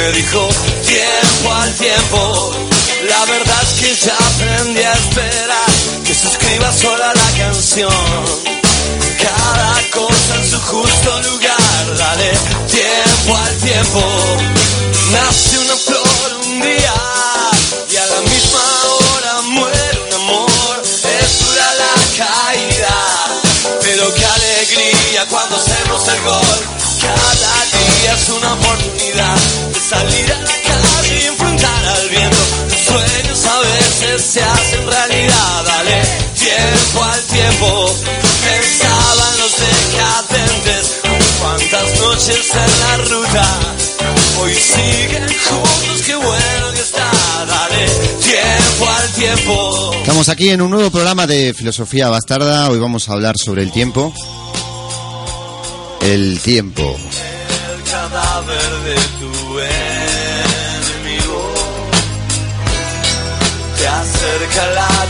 me dijo tiempo al tiempo. La verdad es que ya aprendí a esperar que se escriba sola la canción. Cada cosa en su justo lugar, dale tiempo al tiempo. Nace una flor un día y a la misma hora muere un amor. Es dura la caída, pero qué alegría cuando hacemos el gol. Cada día es una oportunidad de salir a la calle y enfrentar al viento. Los sueños a veces se hacen realidad, dale tiempo al tiempo. Pensaban los decadentes, cuántas noches en la ruta. Hoy siguen juntos, qué bueno que está, dale tiempo al tiempo. Estamos aquí en un nuevo programa de Filosofía Bastarda. Hoy vamos a hablar sobre el tiempo. El tiempo. El cadáver de tu enemigo te acerca a la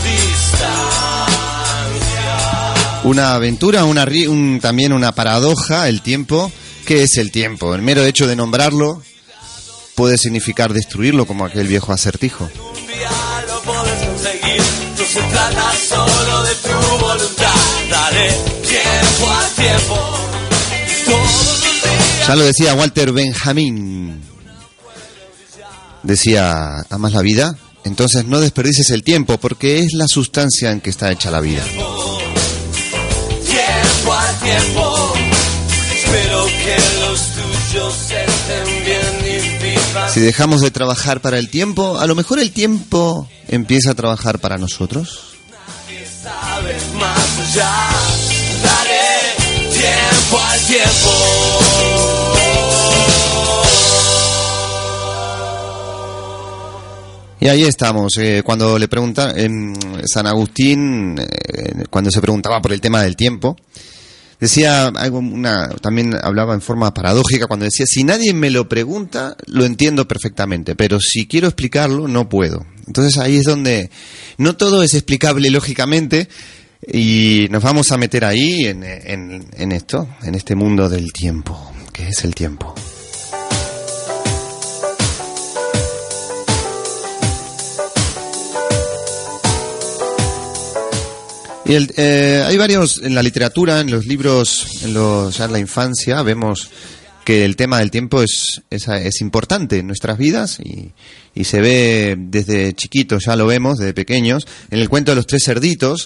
distancia. Una aventura, también una paradoja, el tiempo. ¿Qué es el tiempo? El mero hecho de nombrarlo puede significar destruirlo, como aquel viejo acertijo. Un día lo puedes conseguir, no se trata solo de tu voluntad, dale tiempo al tiempo. Ya lo decía Walter Benjamin. Decía, ¿amas la vida? Entonces no desperdicies el tiempo, porque es la sustancia en que está hecha la vida. Tiempo al tiempo, espero que los tuyos estén bien y vivan. Si dejamos de trabajar para el tiempo, a lo mejor el tiempo empieza a trabajar para nosotros. Nadie sabe más allá, dale tiempo al tiempo. Y ahí estamos, cuando le pregunta San Agustín, cuando se preguntaba por el tema del tiempo, decía algo, también hablaba en forma paradójica cuando decía, si nadie me lo pregunta, lo entiendo perfectamente, pero si quiero explicarlo, no puedo. Entonces ahí es donde no todo es explicable lógicamente, y nos vamos a meter ahí en esto, en este mundo del tiempo. ¿Qué es el tiempo? Y hay varios en la literatura, en los libros, ya en la infancia, vemos que el tema del tiempo es importante en nuestras vidas y se ve desde chiquitos, ya lo vemos, desde pequeños, en el cuento de los 3 cerditos,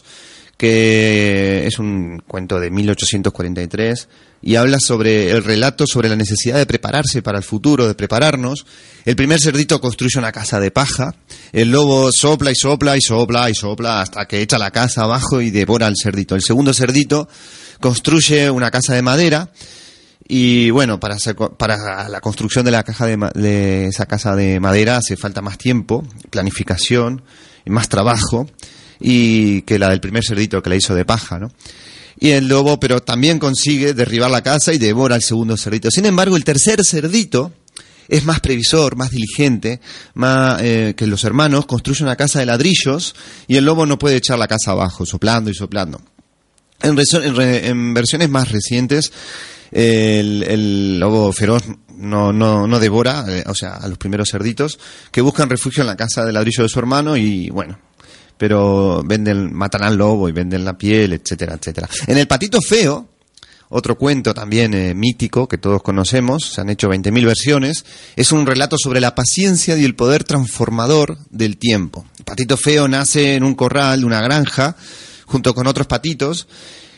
que es un cuento de 1843 y habla sobre el relato sobre la necesidad de prepararse para el futuro, de prepararnos. El primer cerdito construye una casa de paja, el lobo sopla y sopla y sopla y sopla hasta que echa la casa abajo y devora al cerdito. El segundo cerdito construye una casa de madera y bueno, para la construcción de de esa casa de madera hace falta más tiempo, planificación y más trabajo y que la del primer cerdito que la hizo de paja, ¿no? Y el lobo, pero también consigue derribar la casa y devora al segundo cerdito. Sin embargo, el tercer cerdito es más previsor, más diligente, que los hermanos, construye una casa de ladrillos y el lobo no puede echar la casa abajo, soplando y soplando. En versiones más recientes, el lobo feroz no devora, a los primeros cerditos, que buscan refugio en la casa de ladrillo de su hermano y bueno, pero matan al lobo y venden la piel, etcétera, etcétera. En El Patito Feo, otro cuento también mítico que todos conocemos, se han hecho 20.000 versiones, es un relato sobre la paciencia y el poder transformador del tiempo. El Patito Feo nace en un corral de una granja junto con otros patitos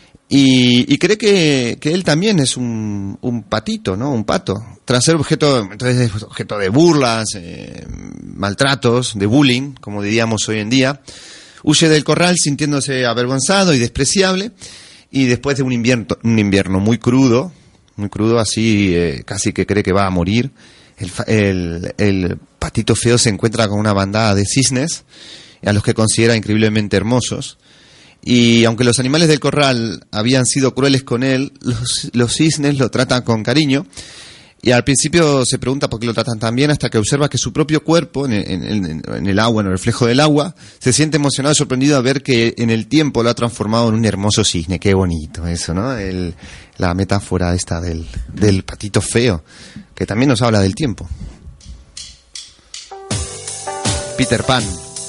y cree que él también es un patito, ¿no? Un pato. Tras ser objeto de burlas, maltratos, de bullying, como diríamos hoy en día, huye del corral sintiéndose avergonzado y despreciable. Y después de un invierno muy crudo, así casi que cree que va a morir, el patito feo se encuentra con una bandada de cisnes, a los que considera increíblemente hermosos. Y aunque los animales del corral habían sido crueles con él, los cisnes lo tratan con cariño. Y al principio se pregunta por qué lo tratan tan bien, hasta que observa que su propio cuerpo, en el agua, en el reflejo del agua, se siente emocionado y sorprendido a ver que en el tiempo lo ha transformado en un hermoso cisne. Qué bonito eso, ¿no? La metáfora esta del patito feo, que también nos habla del tiempo. Peter Pan.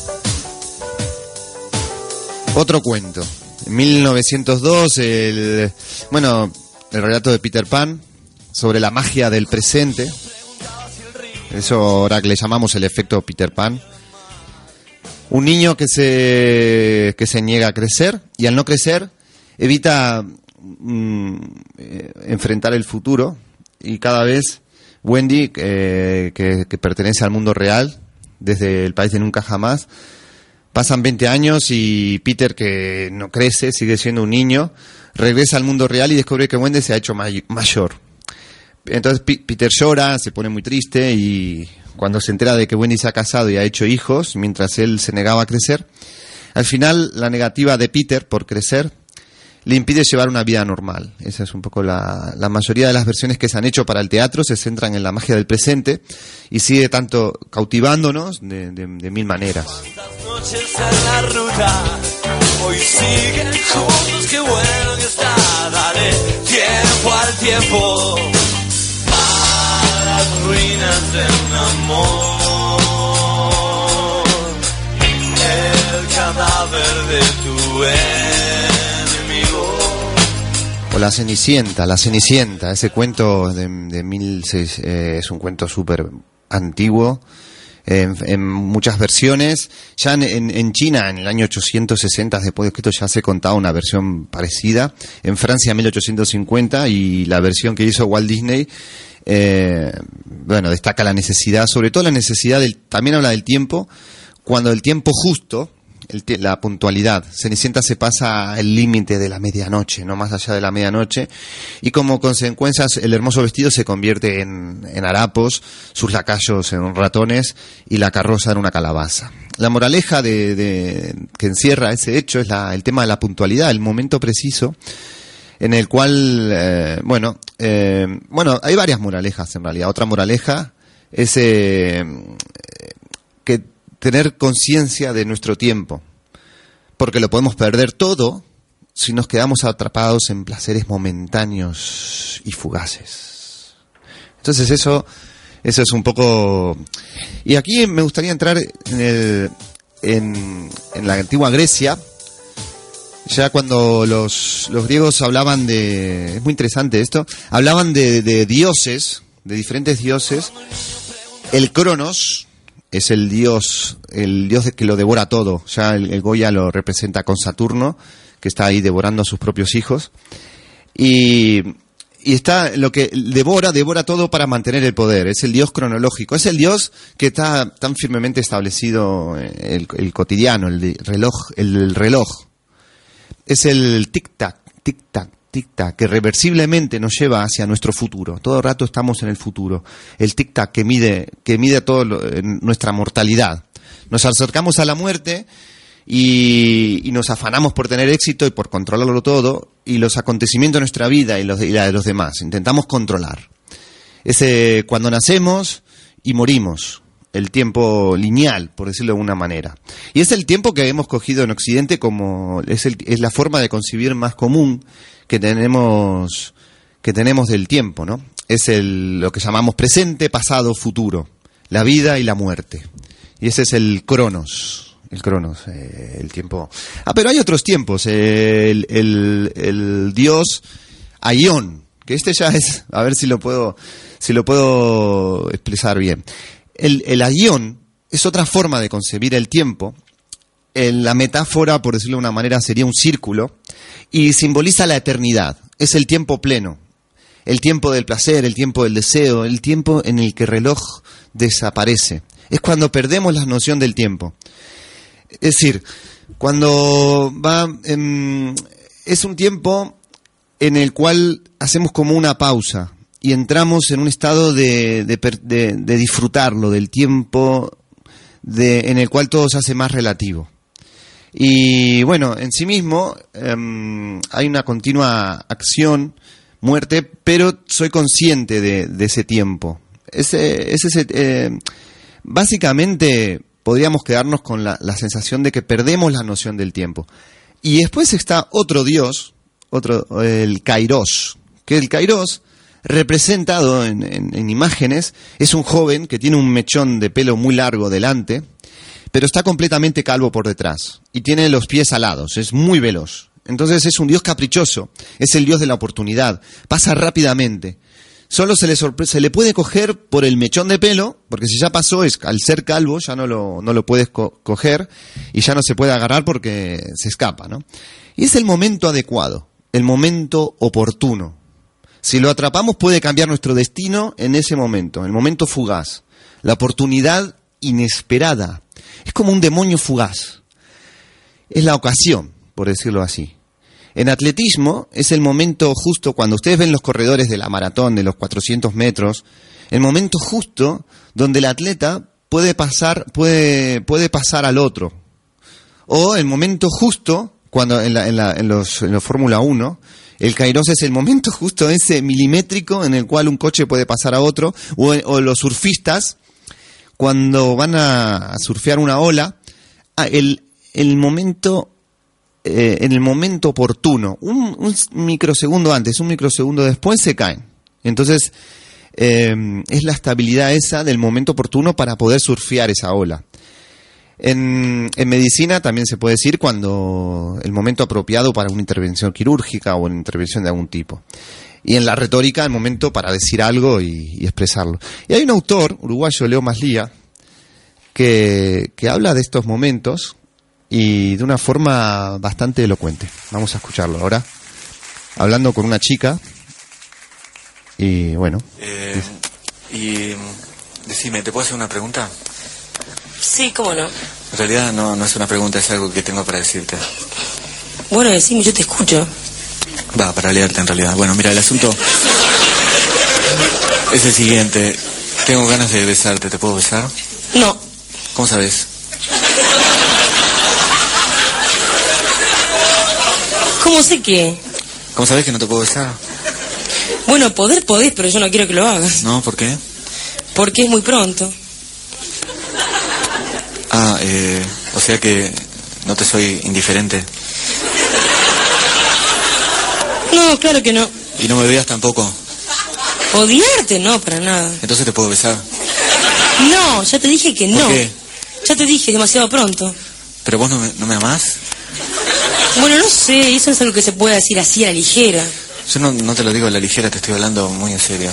Otro cuento. En 1902, el relato de Peter Pan sobre la magia del presente. Eso ahora que le llamamos el efecto Peter Pan. Un niño que se niega a crecer y al no crecer evita enfrentar el futuro, y cada vez Wendy, que pertenece al mundo real, desde el país de nunca jamás, pasan 20 años y Peter, que no crece, sigue siendo un niño, regresa al mundo real y descubre que Wendy se ha hecho mayor. Entonces Peter llora, se pone muy triste, y cuando se entera de que Wendy se ha casado y ha hecho hijos, mientras él se negaba a crecer, al final la negativa de Peter por crecer le impide llevar una vida normal. Esa es un poco la mayoría de las versiones que se han hecho para el teatro, se centran en la magia del presente y sigue tanto cautivándonos de mil maneras. ¿Cuántas noches en la ruta? Hoy siguen juntos, qué bueno que está. Dale tiempo al tiempo para las ruinas de un amor. El cadáver de tu o La Cenicienta, ese cuento de 1600, es un cuento súper antiguo, en muchas versiones. Ya en China, en el año 860 después de Cristo, ya se contaba una versión parecida. En Francia, en 1850, y la versión que hizo Walt Disney, destaca la necesidad, sobre todo la necesidad también habla del tiempo, cuando el tiempo justo, la puntualidad. Cenicienta se pasa el límite de la medianoche, no más allá de la medianoche, y como consecuencia el hermoso vestido se convierte en harapos, sus lacayos en ratones y la carroza en una calabaza. La moraleja que encierra ese hecho es el tema de la puntualidad, el momento preciso en el cual, hay varias moralejas en realidad. Otra moraleja es que tener conciencia de nuestro tiempo, porque lo podemos perder todo si nos quedamos atrapados en placeres momentáneos y fugaces. Entonces eso es un poco. Y aquí me gustaría entrar en la antigua Grecia, ya cuando los griegos hablaban de. Es muy interesante esto. Hablaban de dioses, de diferentes dioses. El Cronos es el dios que lo devora todo. Ya el Goya lo representa con Saturno, que está ahí devorando a sus propios hijos. Y está lo que devora todo para mantener el poder. Es el dios cronológico. Es el dios que está tan firmemente establecido el cotidiano, el reloj. Es el tic-tac, tic-tac, tic-tac, que reversiblemente nos lleva hacia nuestro futuro. Todo el rato estamos en el futuro. El tic-tac que mide todo nuestra mortalidad. Nos acercamos a la muerte y nos afanamos por tener éxito y por controlarlo todo, y los acontecimientos de nuestra vida y la de los demás. Intentamos controlar. Cuando nacemos y morimos. El tiempo lineal, por decirlo de alguna manera. Y es el tiempo que hemos cogido en Occidente como es la forma de concebir más común que tenemos del tiempo, ¿no? Es lo que llamamos presente, pasado, futuro, la vida y la muerte. Y ese es el Cronos, el tiempo. Pero hay otros tiempos. El dios Aión, que ya es, a ver si lo puedo expresar bien. El Aión es otra forma de concebir el tiempo. La metáfora, por decirlo de una manera, sería un círculo y simboliza la eternidad. Es el tiempo pleno, el tiempo del placer, el tiempo del deseo, el tiempo en el que el reloj desaparece. Es cuando perdemos la noción del tiempo. Es decir, cuando es un tiempo en el cual hacemos como una pausa y entramos en un estado de disfrutarlo, del tiempo en el cual todo se hace más relativo. Y bueno, en sí mismo hay una continua acción, muerte, pero soy consciente de ese tiempo. Básicamente podríamos quedarnos con la sensación de que perdemos la noción del tiempo. Y después está otro dios, el Kairos, que el Kairos, representado en imágenes, es un joven que tiene un mechón de pelo muy largo delante, pero está completamente calvo por detrás y tiene los pies alados, es muy veloz. Entonces es un Dios caprichoso, es el Dios de la oportunidad, pasa rápidamente. Solo se le puede coger por el mechón de pelo, porque si ya pasó, al ser calvo ya no lo puedes coger y ya no se puede agarrar porque se escapa, ¿no? Y es el momento adecuado, el momento oportuno. Si lo atrapamos puede cambiar nuestro destino en ese momento, el momento fugaz, la oportunidad inesperada. Es como un demonio fugaz. Es la ocasión, por decirlo así. En atletismo es el momento justo, cuando ustedes ven los corredores de la maratón, de los 400 metros, el momento justo donde el atleta puede pasar al otro. O el momento justo, cuando en los Fórmula 1, el Kairos es el momento justo, ese milimétrico en el cual un coche puede pasar a otro, o los surfistas, cuando van a surfear una ola, el momento... en el momento oportuno, un microsegundo antes, un microsegundo después se caen. Entonces es la estabilidad esa del momento oportuno para poder surfear esa ola. En medicina también se puede decir cuando el momento apropiado para una intervención quirúrgica o una intervención de algún tipo. Y en la retórica el momento para decir algo y expresarlo. Y hay un autor uruguayo, Leo Maslía, que habla de estos momentos y de una forma bastante elocuente. Vamos a escucharlo ahora, hablando con una chica. Y bueno. Decime, ¿te puedo hacer una pregunta? Sí, cómo no. En realidad no es una pregunta, es algo que tengo para decirte. Bueno, decime, yo te escucho. Va, para leerte en realidad. Bueno, mira, el asunto es el siguiente. Tengo ganas de besarte, ¿te puedo besar? No. ¿Cómo sabes? ¿Cómo sé qué? ¿Cómo sabes que no te puedo besar? Bueno, podés, pero yo no quiero que lo hagas. No, ¿por qué? Porque es muy pronto. O sea que no te soy indiferente. No, claro que no. ¿Y no me odias tampoco? ¿Odiarte? No, para nada. ¿Entonces te puedo besar? No, ya te dije que no. ¿Por qué? Ya te dije, demasiado pronto. ¿Pero vos no me amás? Bueno, no sé, eso es algo que se puede decir así a la ligera. Yo no te lo digo a la ligera, te estoy hablando muy en serio.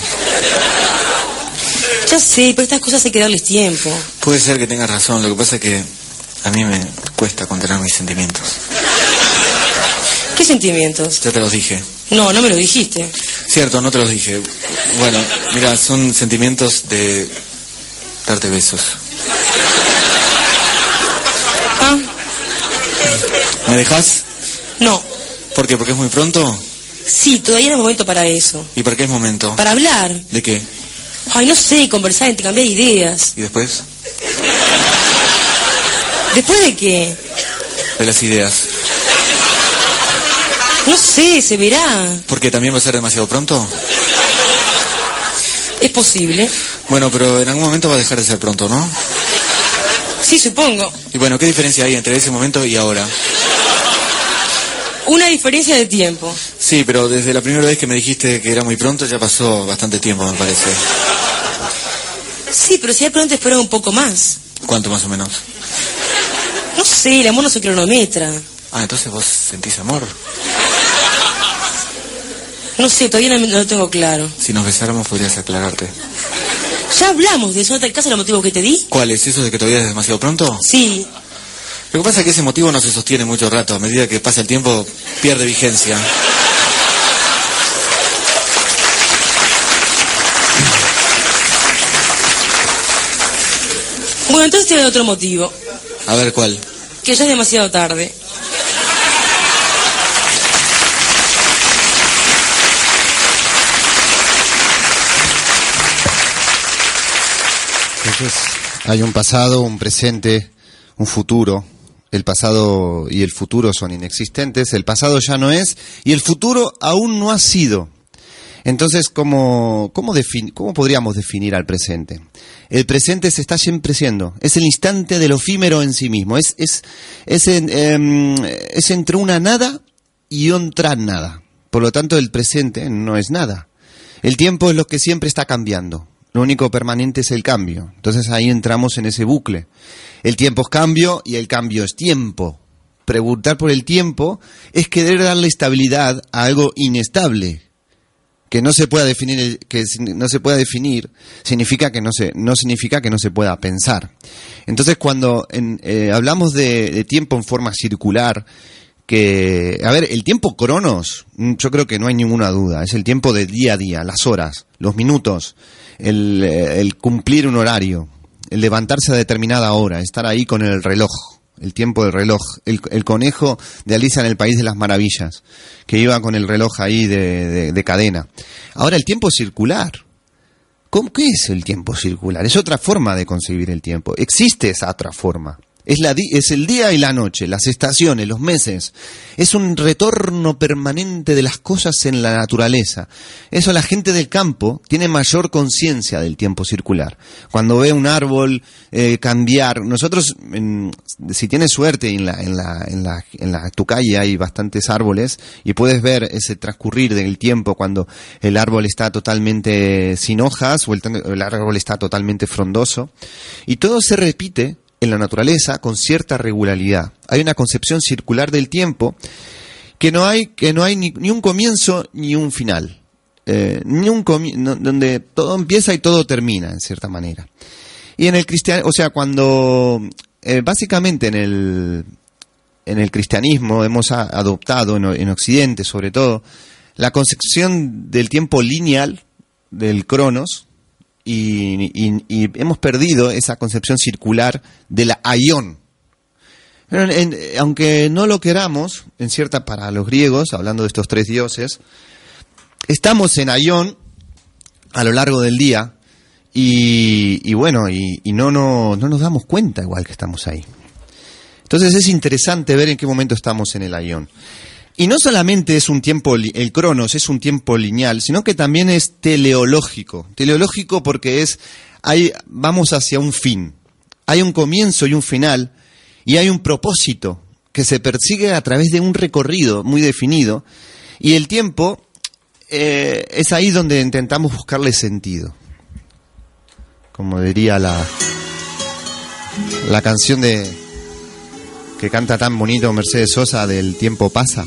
Ya sé, pero estas cosas hay que darles tiempo. Puede ser que tengas razón, lo que pasa es que a mí me cuesta contener mis sentimientos. ¿Qué sentimientos? Ya te los dije. No me lo dijiste. Cierto, no te los dije. Bueno, mira, son sentimientos de darte besos. ¿Ah? ¿Me dejas? No. ¿Por qué? ¿Porque es muy pronto? Sí, todavía no es momento para eso. ¿Y para qué es momento? Para hablar. ¿De qué? Ay, no sé, conversar, intercambiar ideas. ¿Y después? ¿Después de qué? De las ideas. No sé, se verá. ¿Por qué? ¿También va a ser demasiado pronto? Es posible. Bueno, pero en algún momento va a dejar de ser pronto, ¿no? Sí, supongo. Y bueno, ¿qué diferencia hay entre ese momento y ahora? Una diferencia de tiempo. Sí, pero desde la primera vez que me dijiste que era muy pronto ya pasó bastante tiempo, me parece. Sí, pero si de pronto espero un poco más. ¿Cuánto más o menos? No sé, el amor no se cronometra. Ah, entonces vos sentís amor. No sé, todavía no lo tengo claro. Si nos besáramos podrías aclararte. Ya hablamos de eso, ¿no te alcanza los motivos que te di? ¿Cuál es? ¿Eso de que todavía es demasiado pronto? Sí. Lo que pasa es que ese motivo no se sostiene mucho rato. A medida que pasa el tiempo, pierde vigencia. Bueno, entonces te doy otro motivo. A ver, ¿cuál? Que ya es demasiado tarde. Entonces, hay un pasado, un presente, un futuro. El pasado y el futuro son inexistentes, el pasado ya no es y el futuro aún no ha sido. Entonces, ¿cómo podríamos definir al presente? El presente se está siempre siendo, es el instante de lo efímero en sí mismo, es entre una nada y otra nada. Por lo tanto, el presente no es nada. El tiempo es lo que siempre está cambiando. Lo único permanente es el cambio. Entonces ahí entramos en ese bucle. El tiempo es cambio y el cambio es tiempo. Preguntar por el tiempo es querer darle estabilidad a algo inestable. Que no se pueda definir, significa que no significa que no se pueda pensar. Entonces cuando hablamos de tiempo en forma circular, el tiempo cronos, yo creo que no hay ninguna duda, es el tiempo de día a día, las horas, los minutos, el cumplir un horario, el levantarse a determinada hora, estar ahí con el reloj. El tiempo del reloj, el conejo de Alicia en el País de las Maravillas, que iba con el reloj ahí de cadena. Ahora el tiempo circular. ¿Qué es el tiempo circular? Es otra forma de concebir el tiempo. Existe esa otra forma. Es el día y la noche, las estaciones, los meses. Es un retorno permanente de las cosas en la naturaleza. Eso la gente del campo tiene mayor conciencia del tiempo circular. Cuando ve un árbol cambiar, nosotros, si tienes suerte en tu calle hay bastantes árboles y puedes ver ese transcurrir del tiempo cuando el árbol está totalmente sin hojas o el árbol está totalmente frondoso. Y todo se repite en la naturaleza con cierta regularidad. Hay una concepción circular del tiempo que no hay ni un comienzo ni un final, donde todo empieza y todo termina en cierta manera. Y en el cristianismo, cuando básicamente en el cristianismo hemos adoptado en Occidente sobre todo la concepción del tiempo lineal, del cronos, y hemos perdido esa concepción circular de la aion. Aunque no lo queramos, para los griegos, hablando de estos tres dioses, estamos en aion a lo largo del día y no nos damos cuenta igual que estamos ahí. Entonces es interesante ver en qué momento estamos en el aion. Y no solamente es un tiempo, el cronos es un tiempo lineal, sino que también es teleológico. Teleológico porque vamos hacia un fin. Hay un comienzo y un final, y hay un propósito que se persigue a través de un recorrido muy definido. Y el tiempo es ahí donde intentamos buscarle sentido. Como diría la canción que canta tan bonito Mercedes Sosa del tiempo pasa.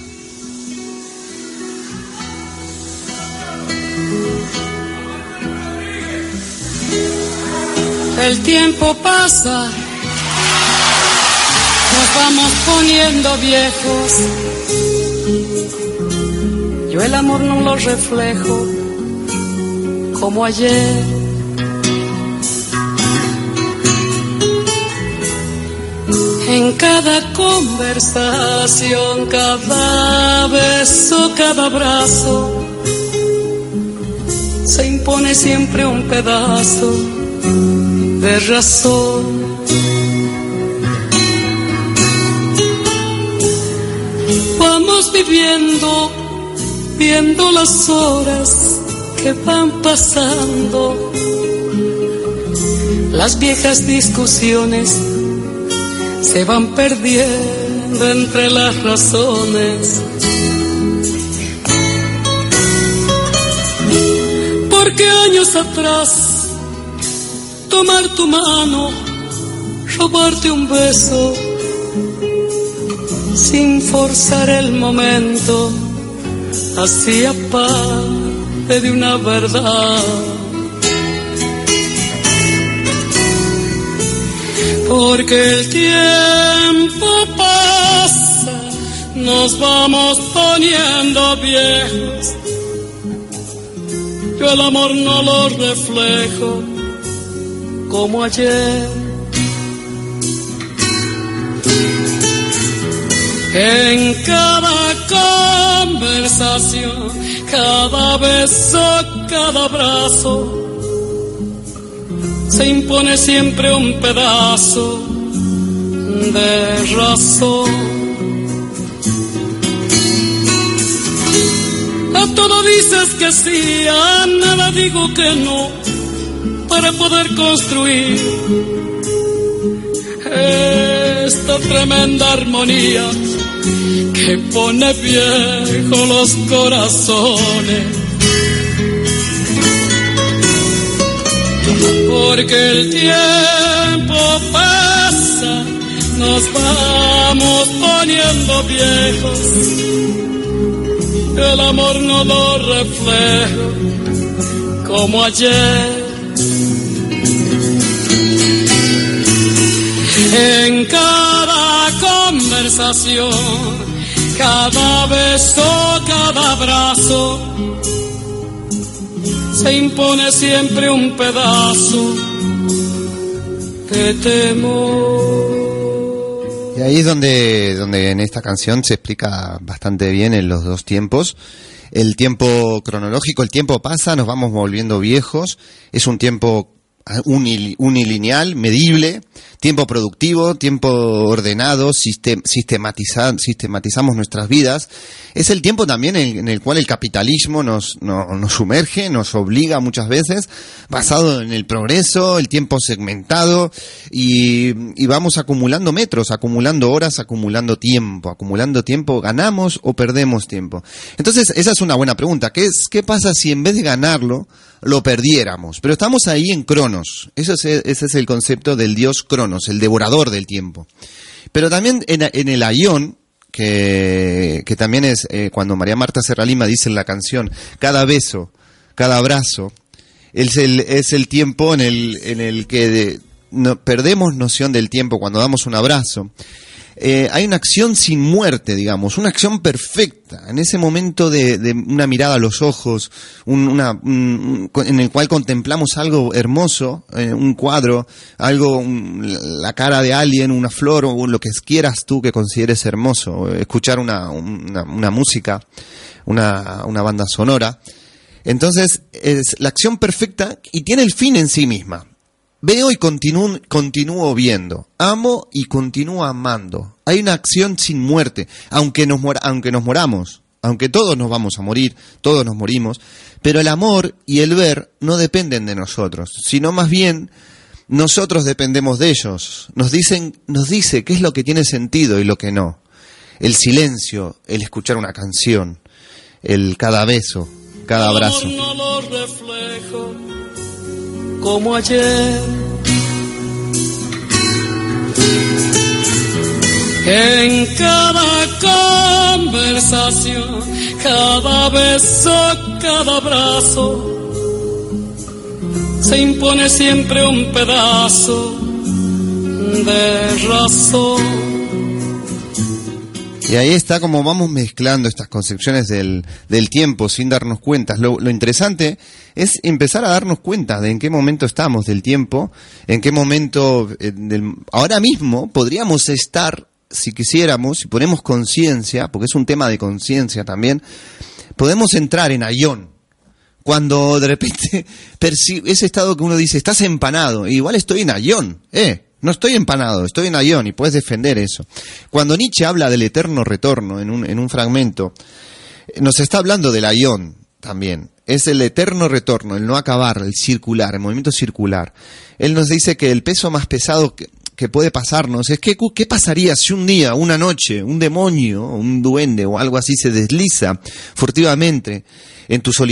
El tiempo pasa, nos vamos poniendo viejos. Yo el amor no lo reflejo como ayer. En cada conversación, cada beso, cada abrazo, se impone siempre un pedazo de razón. Vamos viendo las horas que van pasando, las viejas discusiones se van perdiendo entre las razones. Porque años atrás tomar tu mano, robarte un beso, sin forzar el momento, hacía parte de una verdad. Porque el tiempo pasa, nos vamos poniendo viejos. Yo el amor no lo reflejo como ayer. En cada conversación, cada beso, cada abrazo, se impone siempre un pedazo de razón. A todo dices que sí, a nada digo que no, para poder construir esta tremenda armonía que pone viejos los corazones. porque el tiempo pasa, nos vamos poniendo viejos, el amor no lo refleja como ayer. En cada conversación, cada beso, cada abrazo, se impone siempre un pedazo de temor. Y ahí es donde en esta canción se explica bastante bien en los dos tiempos. El tiempo cronológico, el tiempo pasa, nos vamos volviendo viejos, es un tiempo unilineal, medible, tiempo productivo, tiempo ordenado, sistematizamos nuestras vidas. Es el tiempo también en el cual el capitalismo nos sumerge, nos obliga muchas veces, basado en el progreso, el tiempo segmentado, y vamos acumulando metros, acumulando horas, acumulando tiempo, ganamos o perdemos tiempo. Entonces, esa es una buena pregunta. ¿Qué pasa si en vez de ganarlo, lo perdiéramos? Pero estamos ahí en Cronos. Ese es el concepto del dios Cronos, el devorador del tiempo. Pero también en el Aión, que también es cuando María Marta Serralima dice en la canción, cada beso, cada abrazo, es el tiempo en el que perdemos noción del tiempo cuando damos un abrazo. Hay una acción sin muerte, digamos, una acción perfecta, en ese momento de una mirada a los ojos, en el cual contemplamos algo hermoso, un cuadro, la cara de alguien, una flor, o lo que quieras tú que consideres hermoso, escuchar una música, una banda sonora. Entonces, es la acción perfecta y tiene el fin en sí misma. Veo y continúo viendo. Amo y continúo amando. Hay una acción sin muerte. Aunque nos moramos, aunque todos nos vamos a morir, todos nos morimos, pero el amor y el ver no dependen de nosotros, sino más bien nosotros dependemos de ellos. Nos dice qué es lo que tiene sentido y lo que no. El silencio, el escuchar una canción, cada beso, cada abrazo. El amor no lo reflejo como ayer. En cada conversación, cada beso, cada abrazo, se impone siempre un pedazo de razón. Y ahí está como vamos mezclando estas concepciones del tiempo sin darnos cuenta. Lo interesante es empezar a darnos cuenta de en qué momento estamos del tiempo, en qué momento ahora mismo podríamos estar, si quisiéramos, si ponemos conciencia, porque es un tema de conciencia también, podemos entrar en Aión. Cuando de repente ese estado que uno dice, estás empanado, igual estoy en Aión, no estoy empanado, estoy en Aión, y puedes defender eso. Cuando Nietzsche habla del eterno retorno en un fragmento, nos está hablando del Aión también. Es el eterno retorno, el no acabar, el circular, el movimiento circular. Él nos dice que el peso más pesado que puede pasarnos es ¿qué pasaría si un día, una noche, un demonio, un duende o algo así se desliza furtivamente en tus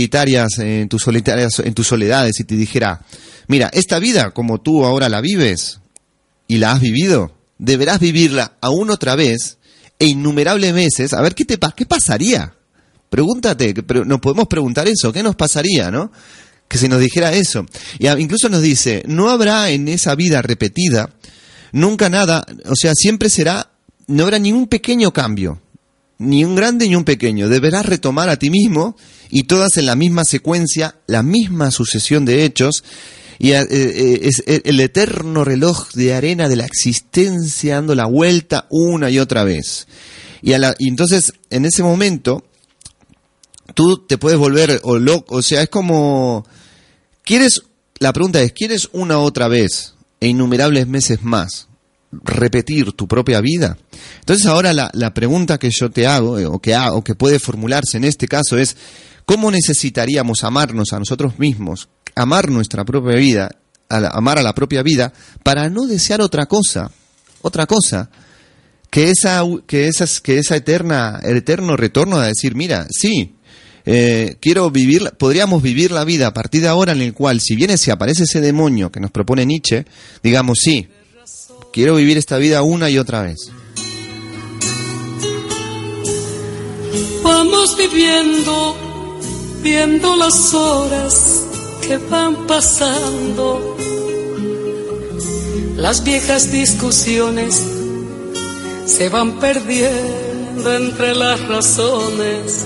soledades y te dijera, mira, esta vida como tú ahora la vives y la has vivido, deberás vivirla aún otra vez e innumerables veces, a ver qué pasaría. Pregúntate, pero nos podemos preguntar eso, ¿qué nos pasaría, no? Que se nos dijera eso. Y incluso nos dice, no habrá en esa vida repetida nunca nada, o sea, siempre no habrá ningún pequeño cambio, ni un grande ni un pequeño. Deberás retomar a ti mismo y todas en la misma secuencia, la misma sucesión de hechos, y es el eterno reloj de arena de la existencia dando la vuelta una y otra vez. Y entonces, en ese momento, tú te puedes volver loco, o sea, es como, la pregunta es, ¿quieres una otra vez e innumerables meses más repetir tu propia vida? Entonces ahora la pregunta que yo te hago, o que puede formularse en este caso es, ¿cómo necesitaríamos amarnos a nosotros mismos, amar nuestra propia vida, amar a la propia vida, para no desear otra cosa, que esa el eterno retorno a decir, mira, sí, podríamos vivir la vida a partir de ahora en el cual, si viene, si aparece ese demonio que nos propone Nietzsche, digamos, sí, quiero vivir esta vida una y otra vez. Vamos viendo las horas que van pasando, las viejas discusiones se van perdiendo entre las razones.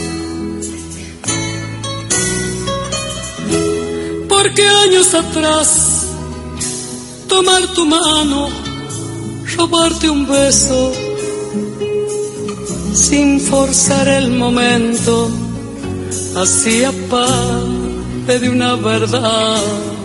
Porque años atrás, tomar tu mano, robarte un beso, sin forzar el momento, hacía parte de una verdad.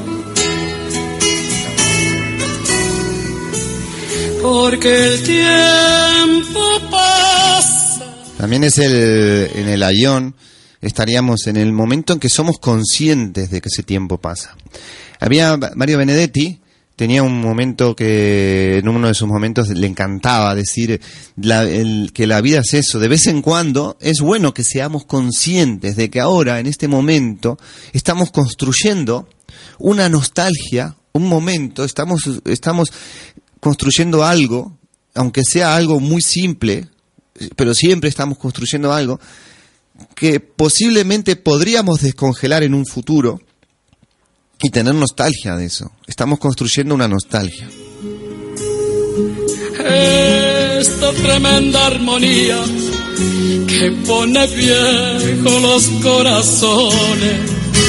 Porque el tiempo pasa. También es en el ayón, estaríamos en el momento en que somos conscientes de que ese tiempo pasa. Mario Benedetti tenía un momento que en uno de sus momentos le encantaba decir que la vida es eso. De vez en cuando es bueno que seamos conscientes de que ahora, en este momento, estamos construyendo una nostalgia, un momento, estamos construyendo algo, aunque sea algo muy simple, pero siempre estamos construyendo algo que posiblemente podríamos descongelar en un futuro y tener nostalgia de eso. Estamos construyendo una nostalgia. Esta tremenda armonía que pone viejos los corazones.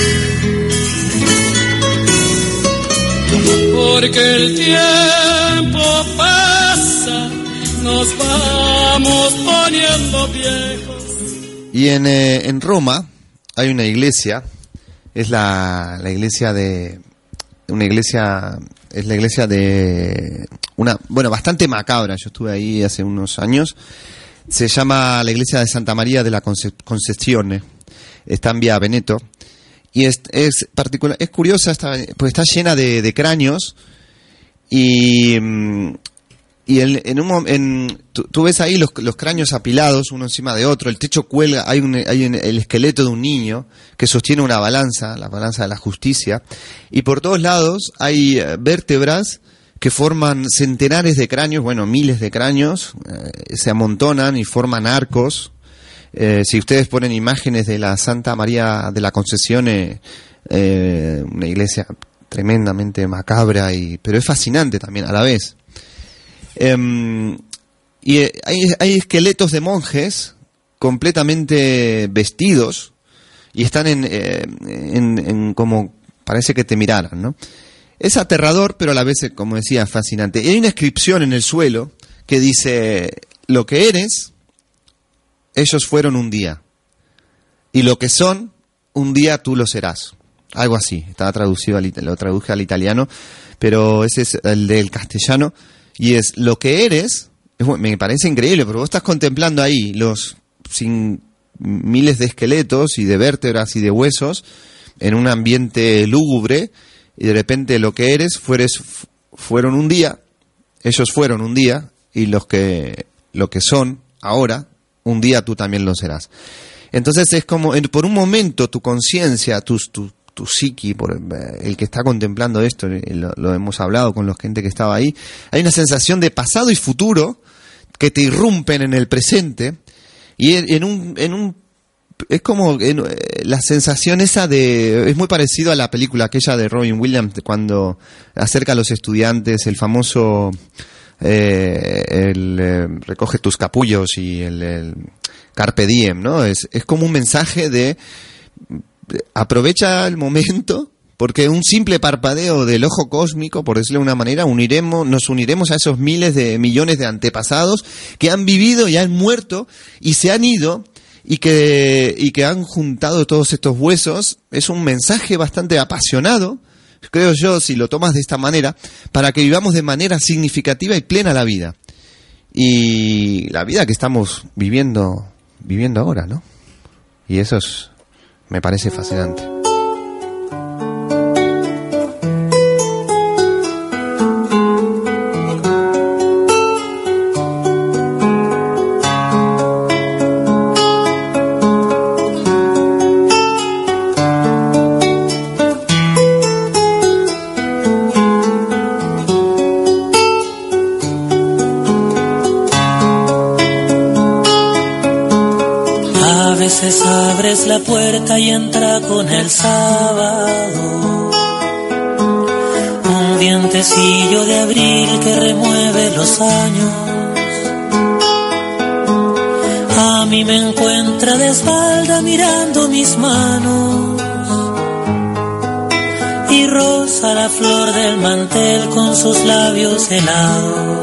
Porque el tiempo pasa, nos vamos poniendo viejos. Y en Roma hay una iglesia, es la iglesia de una, bueno, bastante macabra. Yo estuve ahí hace unos años. Se llama la iglesia de Santa María de la Concezione. Está en Vía Veneto. Y es particular, es curiosa, pues está llena de cráneos y tú ves ahí los cráneos apilados uno encima de otro. El techo cuelga, hay el esqueleto de un niño que sostiene una balanza, la balanza de la justicia, y por todos lados hay vértebras que forman centenares de cráneos, bueno, miles de cráneos, se amontonan y forman arcos. Si ustedes ponen imágenes de la Santa María de la Concezione, una iglesia tremendamente macabra, pero es fascinante también a la vez. Y hay esqueletos de monjes completamente vestidos y están en como parece que te miraran, ¿no? Es aterrador, pero a la vez, como decía, fascinante. Y hay una inscripción en el suelo que dice: lo que eres, ellos fueron un día, y lo que son, un día tú lo serás. Algo así, estaba traducido, lo traduje al italiano, pero ese es el del castellano, y es: lo que eres, me parece increíble, porque vos estás contemplando ahí miles de esqueletos y de vértebras y de huesos en un ambiente lúgubre, y de repente lo que eres fueron un día, ellos fueron un día, y lo que son ahora, un día tú también lo serás. Entonces es como, por un momento, tu conciencia, tu psiqui, por el que está contemplando esto, lo hemos hablado con la gente que estaba ahí, hay una sensación de pasado y futuro que te irrumpen en el presente, y es como la sensación esa es muy parecido a la película aquella de Robin Williams, cuando acerca a los estudiantes el famoso recoge tus capullos y el carpe diem, ¿no? Es como un mensaje de aprovecha el momento, porque un simple parpadeo del ojo cósmico, por decirlo de una manera, nos uniremos a esos miles de millones de antepasados que han vivido y han muerto y se han ido, y que han juntado todos estos huesos. Es un mensaje bastante apasionado, creo yo, si lo tomas de esta manera, para que vivamos de manera significativa y plena la vida. Y la vida que estamos viviendo ahora, ¿no? Y eso me parece fascinante. veces abres la puerta y entra con el sábado, un vientecillo de abril que remueve los años. A mí me encuentra de espalda mirando mis manos y roza la flor del mantel con sus labios helados.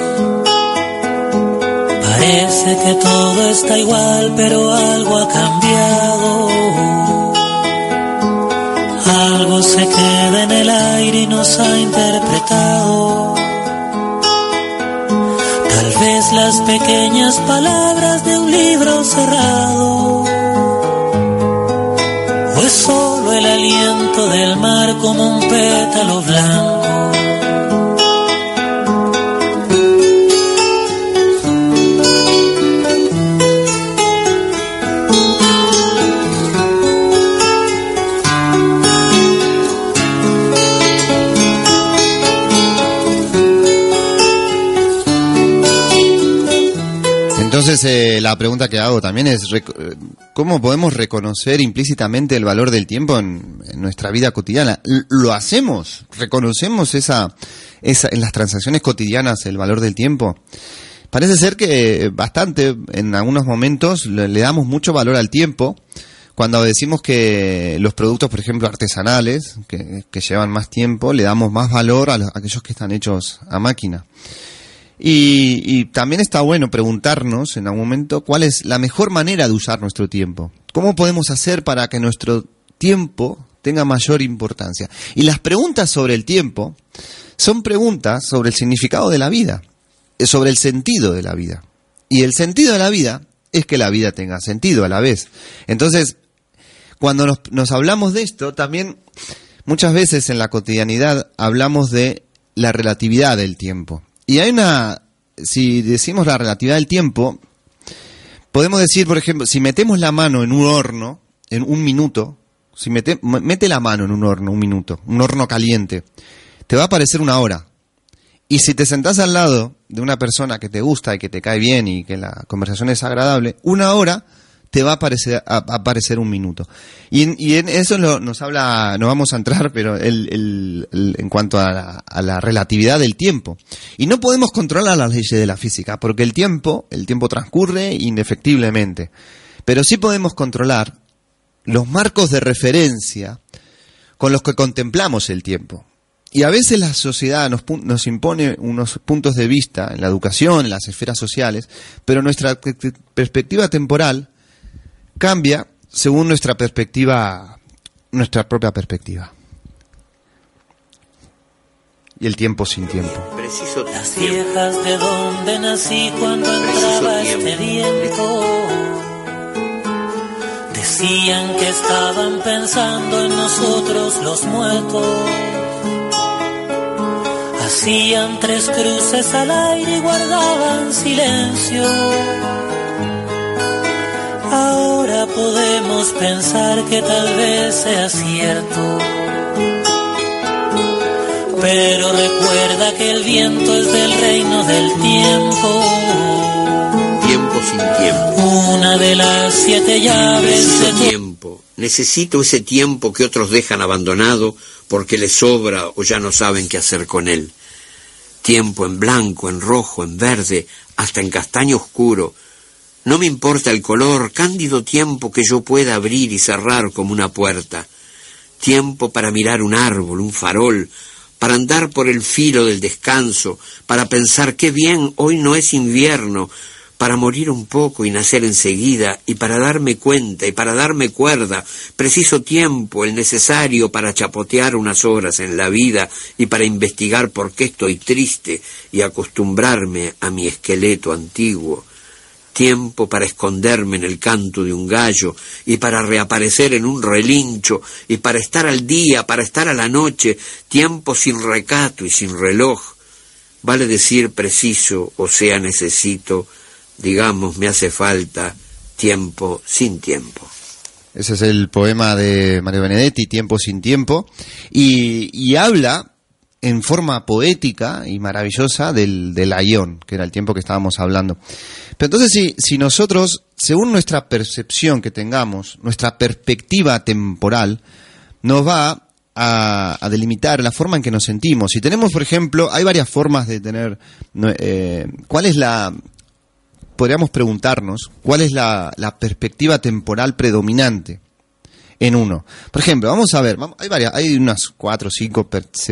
Parece que todo está igual, pero algo ha cambiado. Algo se queda en el aire y nos ha interpretado. Tal vez las pequeñas palabras de un libro cerrado, o es solo el aliento del mar como un pétalo blanco. Entonces la pregunta que hago también es ¿cómo podemos reconocer implícitamente el valor del tiempo en nuestra vida cotidiana? ¿Lo hacemos? ¿Reconocemos en las transacciones cotidianas el valor del tiempo? Parece ser que bastante, en algunos momentos le damos mucho valor al tiempo cuando decimos que los productos, por ejemplo, artesanales, que llevan más tiempo, le damos más valor a aquellos que están hechos a máquina. Y también está bueno preguntarnos en algún momento cuál es la mejor manera de usar nuestro tiempo. ¿Cómo podemos hacer para que nuestro tiempo tenga mayor importancia? Y las preguntas sobre el tiempo son preguntas sobre el significado de la vida, sobre el sentido de la vida. Y el sentido de la vida es que la vida tenga sentido a la vez. Entonces, cuando nos hablamos de esto, también muchas veces en la cotidianidad hablamos de la relatividad del tiempo. Y si decimos la relatividad del tiempo, podemos decir, por ejemplo, si metemos la mano en un horno, en un minuto, si mete la mano en un horno, un horno caliente, te va a parecer una hora. Y si te sentás al lado de una persona que te gusta y que te cae bien y que la conversación es agradable, una hora te va a parecer un minuto. Y en eso nos vamos a entrar, pero en cuanto a la relatividad del tiempo. Y no podemos controlar las leyes de la física, porque el tiempo transcurre indefectiblemente. Pero sí podemos controlar los marcos de referencia con los que contemplamos el tiempo. Y a veces la sociedad nos impone unos puntos de vista en la educación, en las esferas sociales, pero nuestra perspectiva temporal cambia según nuestra propia perspectiva. Y el tiempo sin tiempo. Preciso Las tiempo. viejas de donde nací cuando entraba este viento decían que estaban pensando en nosotros los muertos. Hacían 3 cruces al aire y guardaban silencio. Ahora podemos pensar que tal vez sea cierto, pero recuerda que el viento es del reino del tiempo. Tiempo sin tiempo. Una de las 7 llaves de tiempo. Necesito ese tiempo que otros dejan abandonado porque les sobra o ya no saben qué hacer con él. Tiempo en blanco, en rojo, en verde, hasta en castaño oscuro. No me importa el color, cándido tiempo que yo pueda abrir y cerrar como una puerta. Tiempo para mirar un árbol, un farol, para andar por el filo del descanso, para pensar qué bien, hoy no es invierno, para morir un poco y nacer enseguida, y para darme cuenta y para darme cuerda, preciso tiempo, el necesario para chapotear unas horas en la vida y para investigar por qué estoy triste y acostumbrarme a mi esqueleto antiguo. Tiempo para esconderme en el canto de un gallo y para reaparecer en un relincho y para estar al día, para estar a la noche, tiempo sin recato y sin reloj. Vale decir preciso, o sea necesito, digamos me hace falta, tiempo sin tiempo. Ese es el poema de Mario Benedetti, Tiempo sin tiempo, y habla en forma poética y maravillosa del aión, que era el tiempo que estábamos hablando. Pero entonces si nosotros, según nuestra percepción que tengamos, nuestra perspectiva temporal, nos va a delimitar la forma en que nos sentimos. Si tenemos, por ejemplo, hay varias formas de tener, ¿cuál es podríamos preguntarnos, cuál es la perspectiva temporal predominante en uno? Por ejemplo, vamos a ver, hay unas 4 o 5,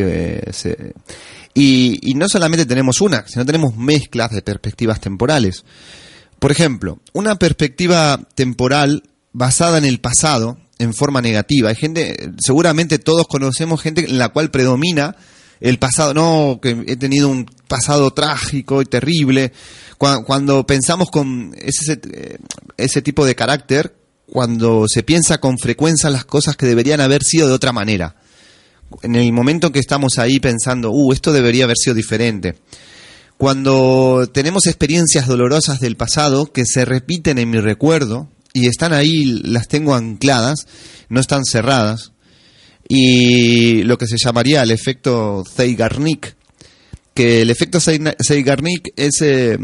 y no solamente tenemos una, sino tenemos mezclas de perspectivas temporales. Por ejemplo, una perspectiva temporal basada en el pasado, en forma negativa. Hay gente, seguramente todos conocemos gente en la cual predomina el pasado. No, que he tenido un pasado trágico y terrible. Cuando pensamos con ese tipo de carácter, cuando se piensa con frecuencia las cosas que deberían haber sido de otra manera. En el momento que estamos ahí pensando, esto debería haber sido diferente. Cuando tenemos experiencias dolorosas del pasado que se repiten en mi recuerdo, y están ahí, las tengo ancladas, no están cerradas, y lo que se llamaría el efecto Zeigarnik, que el efecto Zeigarnik es es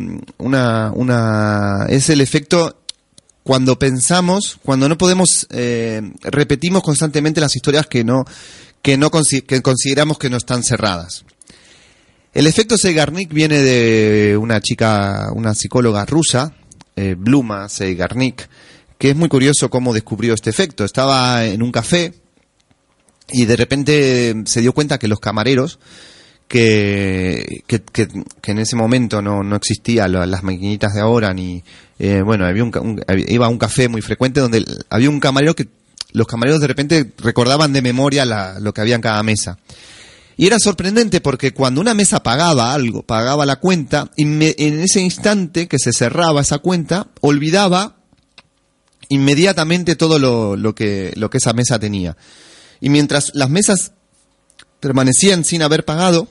el efecto cuando pensamos, cuando no podemos, repetimos constantemente las historias que consideramos que no están cerradas. El efecto Zeigarnik viene de una psicóloga rusa, Bluma Zeigarnik, que es muy curioso cómo descubrió este efecto. Estaba en un café y de repente se dio cuenta que los camareros, que en ese momento no existían las maquinitas de ahora, ni iba a un café muy frecuente donde había un camarero que los camareros de repente recordaban de memoria lo que había en cada mesa. Y era sorprendente porque cuando una mesa pagaba la cuenta, en ese instante que se cerraba esa cuenta, olvidaba inmediatamente todo lo que esa mesa tenía. Y mientras las mesas permanecían sin haber pagado,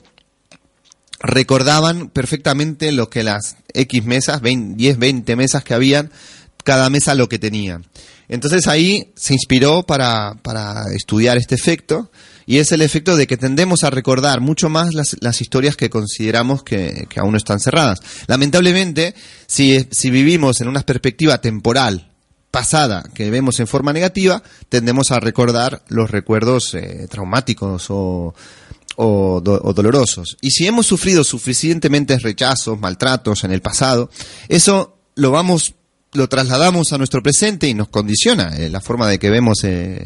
recordaban perfectamente lo que las X mesas, 10, 20 mesas que habían, cada mesa lo que tenían. Entonces ahí se inspiró para estudiar este efecto, y es el efecto de que tendemos a recordar mucho más las historias que consideramos que aún no están cerradas. Lamentablemente, si vivimos en una perspectiva temporal pasada que vemos en forma negativa, tendemos a recordar los recuerdos traumáticos o dolorosos. Y si hemos sufrido suficientemente rechazos, maltratos en el pasado, eso lo trasladamos a nuestro presente y nos condiciona la forma de que vemos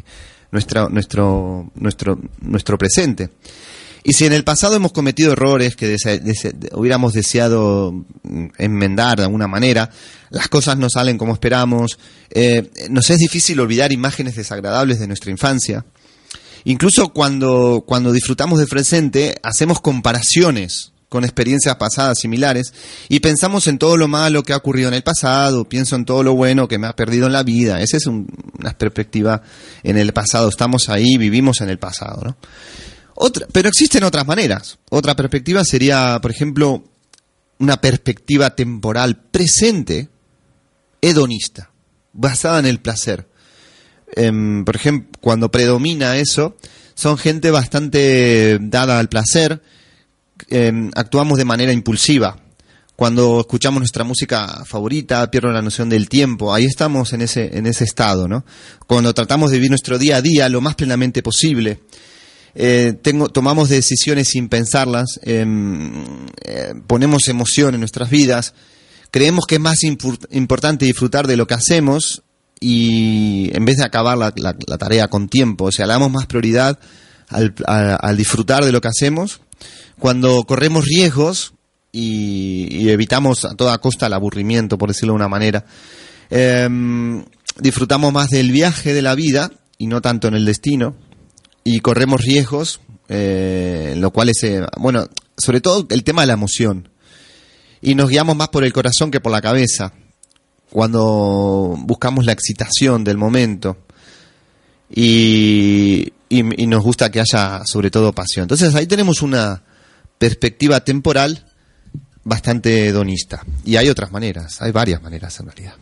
nuestro presente. Y si en el pasado hemos cometido errores que hubiéramos deseado enmendar de alguna manera, las cosas no salen como esperamos, nos es difícil olvidar imágenes desagradables de nuestra infancia. Incluso cuando disfrutamos del presente, hacemos comparaciones con experiencias pasadas similares y pensamos en todo lo malo que ha ocurrido en el pasado, pienso en todo lo bueno que me ha perdido en la vida. Esa es una perspectiva en el pasado, estamos ahí, vivimos en el pasado, ¿no? Pero existen otras maneras. Otra perspectiva sería, por ejemplo, una perspectiva temporal presente, hedonista, basada en el placer. Por ejemplo, cuando predomina eso, son gente bastante dada al placer, actuamos de manera impulsiva. Cuando escuchamos nuestra música favorita, pierdo la noción del tiempo. Ahí estamos en ese estado, ¿no? Cuando tratamos de vivir nuestro día a día lo más plenamente posible. Tomamos decisiones sin pensarlas, ponemos emoción en nuestras vidas, creemos que es más importante disfrutar de lo que hacemos y en vez de acabar la tarea con tiempo, o sea, le damos más prioridad al disfrutar de lo que hacemos, cuando corremos riesgos y evitamos a toda costa el aburrimiento, por decirlo de una manera, disfrutamos más del viaje de la vida y no tanto en el destino. Y corremos riesgos, lo cual es, sobre todo el tema de la emoción. Y nos guiamos más por el corazón que por la cabeza, cuando buscamos la excitación del momento. Y nos gusta que haya, sobre todo, pasión. Entonces ahí tenemos una perspectiva temporal bastante hedonista. Y hay otras maneras, hay varias maneras en realidad.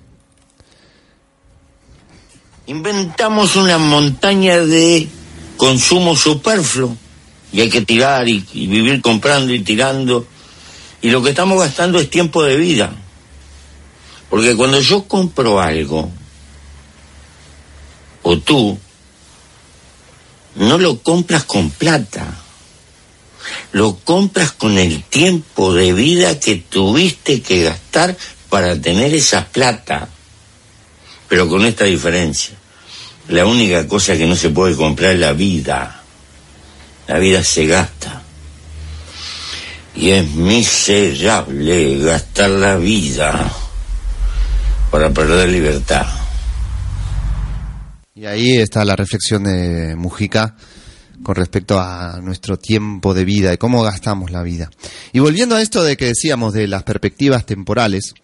Inventamos una montaña de consumo superfluo y hay que tirar y vivir comprando y tirando, y lo que estamos gastando es tiempo de vida, porque cuando yo compro algo, o tú, no lo compras con plata, lo compras con el tiempo de vida que tuviste que gastar para tener esa plata, pero con esta diferencia: la única cosa que no se puede comprar es la vida. La vida se gasta. Y es miserable gastar la vida para perder libertad. Y ahí está la reflexión de Mujica con respecto a nuestro tiempo de vida y cómo gastamos la vida. Y volviendo a esto de que decíamos de las perspectivas temporales,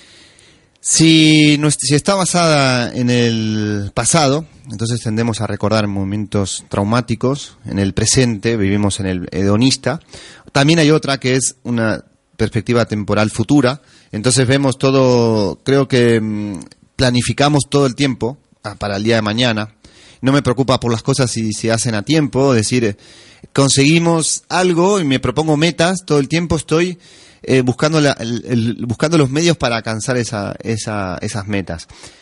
si está basada en el pasado, entonces tendemos a recordar momentos traumáticos. En el presente vivimos en el hedonista. También hay otra que es una perspectiva temporal futura. Entonces vemos todo, creo que planificamos todo el tiempo para el día de mañana. No me preocupa por las cosas si se hacen a tiempo, es decir, conseguimos algo y me propongo metas, todo el tiempo estoy buscando los medios para alcanzar esas metas.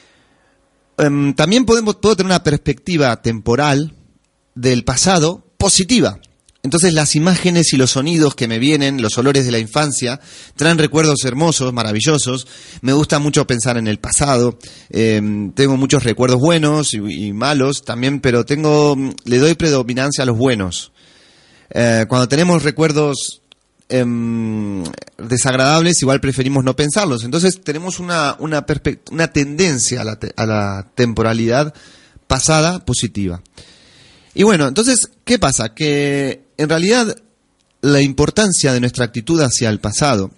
También puedo tener una perspectiva temporal del pasado positiva. Entonces las imágenes y los sonidos que me vienen, los olores de la infancia, traen recuerdos hermosos, maravillosos. Me gusta mucho pensar en el pasado. Tengo muchos recuerdos buenos y malos también, pero le doy predominancia a los buenos. Cuando tenemos recuerdos desagradables, igual preferimos no pensarlos. Entonces tenemos una tendencia a la temporalidad pasada positiva. Y bueno, entonces, ¿qué pasa? Que en realidad la importancia de nuestra actitud hacia el pasado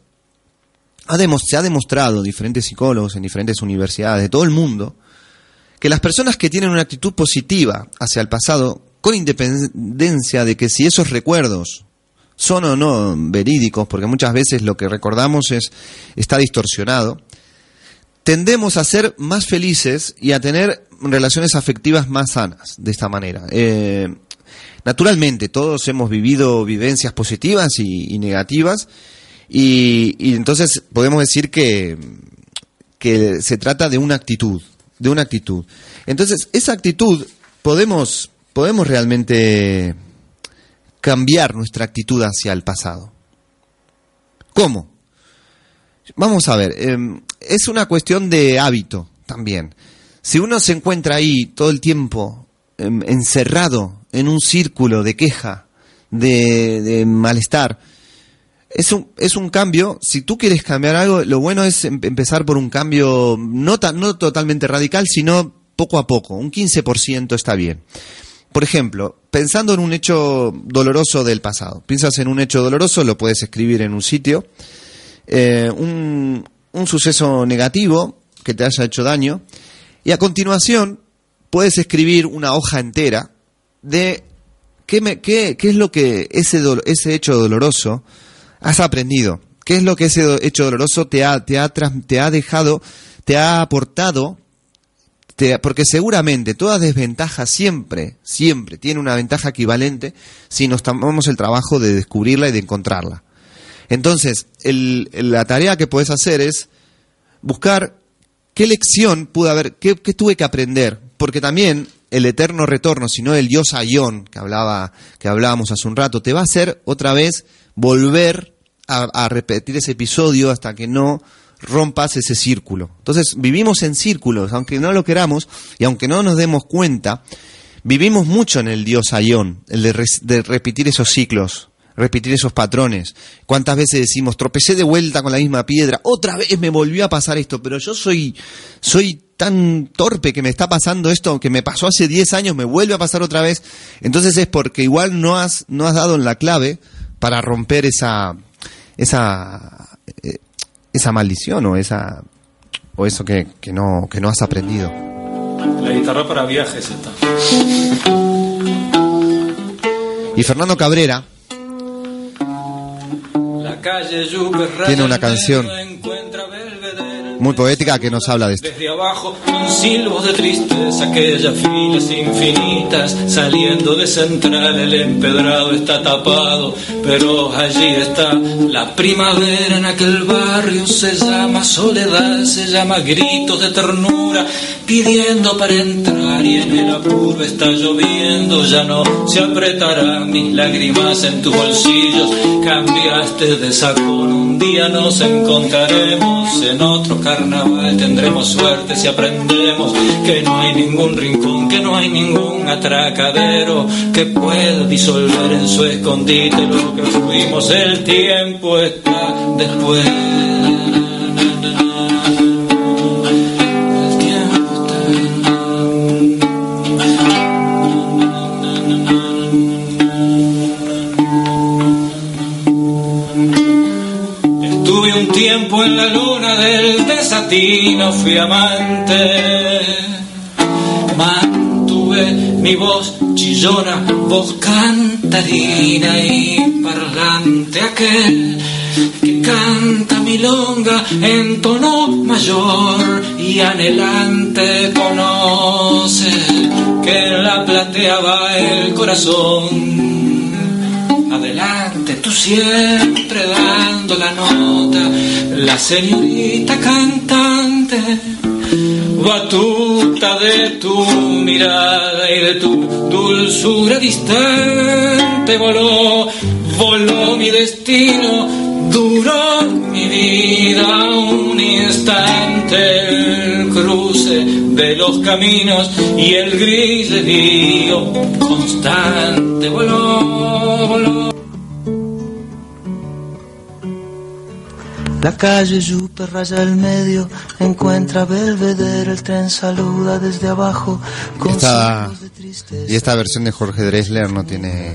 se ha demostrado, diferentes psicólogos en diferentes universidades de todo el mundo, que las personas que tienen una actitud positiva hacia el pasado, con independencia de que si esos recuerdos son o no verídicos, porque muchas veces lo que recordamos está distorsionado, tendemos a ser más felices y a tener relaciones afectivas más sanas de esta manera. Naturalmente, todos hemos vivido vivencias positivas y negativas, y entonces podemos decir que se trata de una actitud. Entonces, esa actitud podemos realmente cambiar nuestra actitud hacia el pasado. ¿Cómo? Vamos a ver, es una cuestión de hábito también. Si uno se encuentra ahí todo el tiempo encerrado en un círculo de queja, de malestar, es un cambio. Si tú quieres cambiar algo, lo bueno es empezar por un cambio no totalmente radical, sino poco a poco. Un 15% está bien. Por ejemplo, pensando en un hecho doloroso del pasado. Piensas en un hecho doloroso, lo puedes escribir en un sitio. Un suceso negativo que te haya hecho daño, y a continuación puedes escribir una hoja entera de qué es lo que ese hecho doloroso has aprendido, qué es lo que ese hecho doloroso te ha dejado, te ha aportado, porque seguramente toda desventaja siempre tiene una ventaja equivalente si nos tomamos el trabajo de descubrirla y de encontrarla. Entonces, la tarea que puedes hacer es buscar qué lección pude haber, qué tuve que aprender, porque también el eterno retorno, sino el Dios Ayón que hablábamos hace un rato, te va a hacer otra vez volver a repetir ese episodio hasta que no rompas ese círculo. Entonces, vivimos en círculos, aunque no lo queramos y aunque no nos demos cuenta, vivimos mucho en el Dios Ayón, el de repetir esos ciclos, repetir esos patrones. ¿Cuántas veces decimos, tropecé de vuelta con la misma piedra, otra vez me volvió a pasar esto, pero yo soy tan torpe que me está pasando esto, que me pasó hace 10 años, me vuelve a pasar otra vez? Entonces es porque igual no has dado en la clave para romper esa maldición o eso que no has aprendido. La guitarra para viajes está. Y Fernando Cabrera tiene una canción muy poética que nos habla de esto. Desde abajo, con silbos de tristeza, aquellas filas infinitas, saliendo de Central, el empedrado está tapado, pero allí está la primavera en aquel barrio, se llama soledad, se llama gritos de ternura, pidiendo para entrar, y en el apuro está lloviendo, ya no se apretarán mis lágrimas en tus bolsillos, cambiaste de sacón, un día nos encontraremos en otro carnaval, tendremos suerte si aprendemos que no hay ningún rincón, que no hay ningún atracadero que pueda disolver en su escondite lo que fuimos, el tiempo está después. Un tiempo en la luna del desatino fui amante, mantuve mi voz chillona, voz cantarina y parlante, aquel que canta milonga en tono mayor y anhelante, conoce que en la platea va el corazón. Adelante, tú siempre dando la nota, la señorita cantante, batuta de tu mirada y de tu dulzura distante, voló mi destino, duró mi vida un instante, el cruce de los caminos y el gris desvío constante, voló. La calle Yupe raya el medio, encuentra Belvedere, el tren saluda desde abajo. Y esta versión de Jorge Drexler no tiene...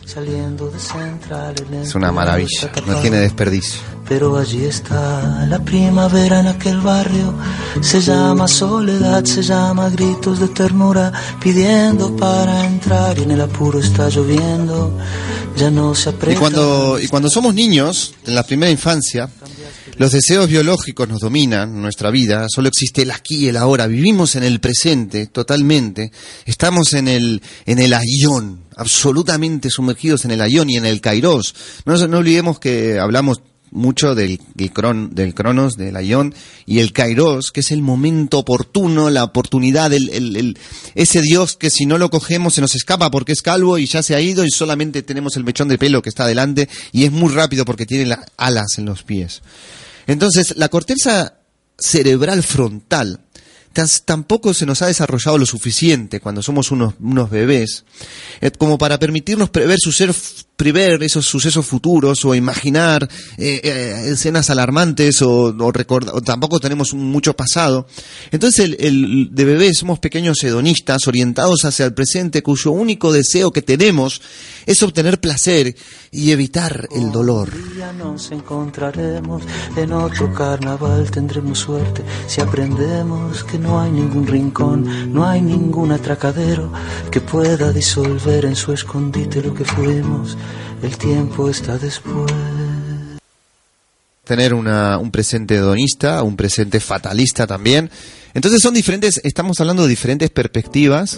Es una maravilla, no tiene desperdicio. Pero allí está la primavera en aquel barrio, se llama soledad, se llama gritos de ternura, pidiendo para entrar, y en el apuro está lloviendo, ya no se aprieta. Y cuando somos niños, en la primera infancia, los deseos biológicos nos dominan nuestra vida, solo existe el aquí y el ahora, vivimos en el presente totalmente, estamos en el ayón, absolutamente sumergidos en el ayón y en el kairos. No olvidemos que hablamos mucho del cronos, del ayón, y el kairos, que es el momento oportuno, la oportunidad, ese Dios que si no lo cogemos se nos escapa porque es calvo y ya se ha ido y solamente tenemos el mechón de pelo que está adelante y es muy rápido porque tiene las alas en los pies. Entonces, la corteza cerebral frontal tampoco se nos ha desarrollado lo suficiente cuando somos unos bebés como para permitirnos prever esos sucesos futuros o imaginar escenas alarmantes o tampoco tenemos mucho pasado. Entonces de bebés somos pequeños hedonistas orientados hacia el presente, cuyo único deseo que tenemos es obtener placer y evitar el dolor. Un día nos encontraremos en otro carnaval, tendremos suerte si aprendemos que no hay ningún rincón, no hay ningún atracadero que pueda disolver en su escondite lo que fuimos. El tiempo está después. Tener un presente hedonista, un presente fatalista también. Entonces son diferentes, estamos hablando de diferentes perspectivas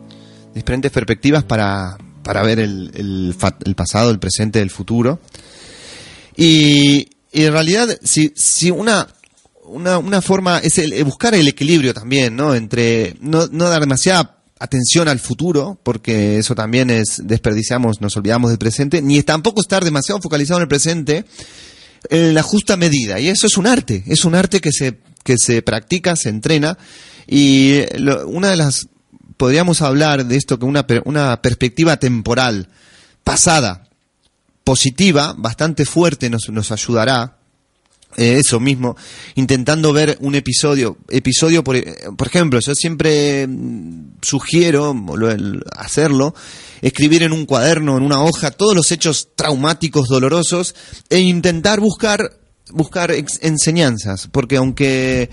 para ver el pasado, el presente, el futuro. Y en realidad, si una forma es buscar el equilibrio también, ¿no? Entre no dar demasiada atención al futuro, porque eso también nos olvidamos del presente, ni tampoco estar demasiado focalizado en el presente, en la justa medida. Y eso es un arte que se practica, se entrena, y podríamos hablar de esto, que una perspectiva temporal pasada, positiva, bastante fuerte nos ayudará. Eso mismo, intentando ver un episodio por ejemplo, yo siempre sugiero hacerlo, escribir en un cuaderno, en una hoja, todos los hechos traumáticos, dolorosos, e intentar buscar enseñanzas, porque aunque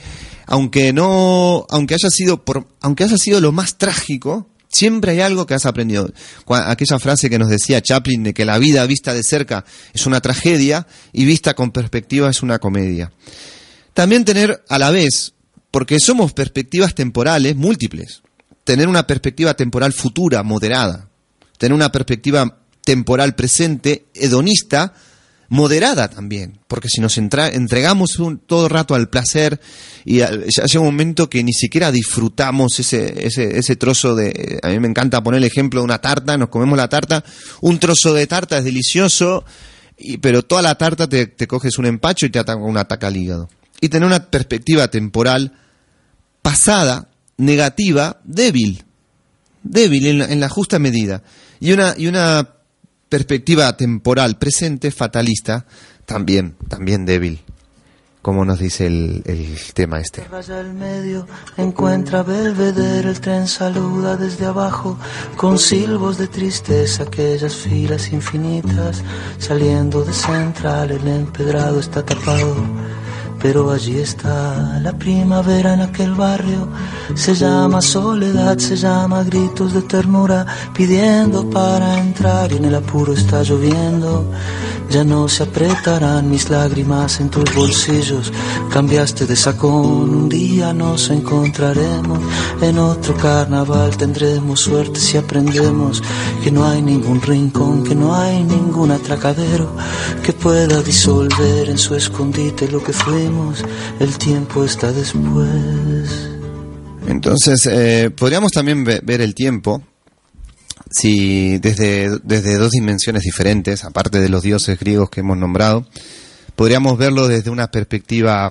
haya sido lo más trágico, siempre hay algo que has aprendido. Aquella frase que nos decía Chaplin de que la vida vista de cerca es una tragedia y vista con perspectiva es una comedia. También tener a la vez, porque somos perspectivas temporales múltiples, tener una perspectiva temporal futura, moderada, tener una perspectiva temporal presente, hedonista, moderada también, porque si nos entregamos todo el rato al placer y ya llega un momento que ni siquiera disfrutamos ese trozo de... A mí me encanta poner el ejemplo de una tarta, nos comemos la tarta, un trozo de tarta es delicioso, pero toda la tarta te coges un empacho y te ataca un ataque al hígado. Y tener una perspectiva temporal pasada, negativa, débil en la justa medida, y una perspectiva temporal presente, fatalista, también débil, como nos dice el tema este. Raya el medio, encuentra Belvedere, el tren saluda desde abajo, con silbos de tristeza, aquellas filas infinitas, saliendo de Central, el empedrado está tapado. Pero allí está la primavera en aquel barrio, se llama soledad, se llama gritos de ternura, pidiendo para entrar y en el apuro está lloviendo. Ya no se apretarán mis lágrimas en tus bolsillos, cambiaste de sacón, un día nos encontraremos, en otro carnaval tendremos suerte si aprendemos que no hay ningún rincón, que no hay ningún atracadero que pueda disolver en su escondite lo que fuimos, el tiempo está después. Entonces, podríamos también ver el tiempo si desde dos dimensiones diferentes, aparte de los dioses griegos que hemos nombrado, podríamos verlo desde una perspectiva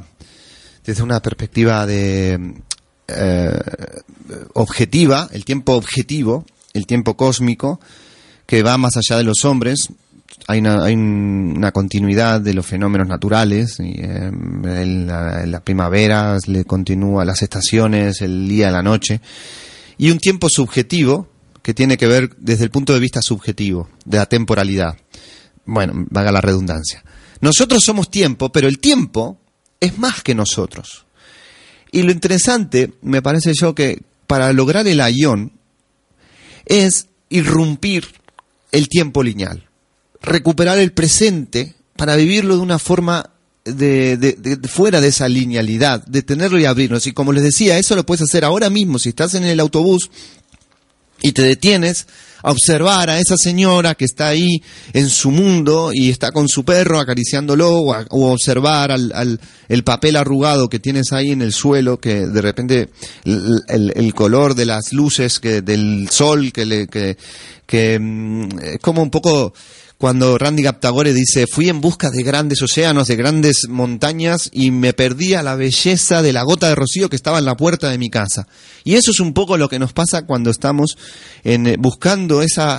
de objetiva, el tiempo objetivo, el tiempo cósmico, que va más allá de los hombres. Hay una continuidad de los fenómenos naturales, y la primavera le continúa las estaciones, el día, la noche, y un tiempo subjetivo que tiene que ver desde el punto de vista subjetivo, de la temporalidad. Bueno, valga la redundancia. Nosotros somos tiempo, pero el tiempo es más que nosotros. Y lo interesante, me parece yo, que para lograr el aión es irrumpir el tiempo lineal, recuperar el presente para vivirlo de una forma de fuera de esa linealidad, de tenerlo y abrirnos. Y como les decía, eso lo puedes hacer ahora mismo si estás en el autobús y te detienes a observar a esa señora que está ahí en su mundo y está con su perro acariciándolo, o observar el papel arrugado que tienes ahí en el suelo, que de repente el color de las luces del sol que es como un poco cuando Randy Gaptagore dice: fui en busca de grandes océanos, de grandes montañas, y me perdí a la belleza de la gota de rocío que estaba en la puerta de mi casa. Y eso es un poco lo que nos pasa cuando estamos buscando esa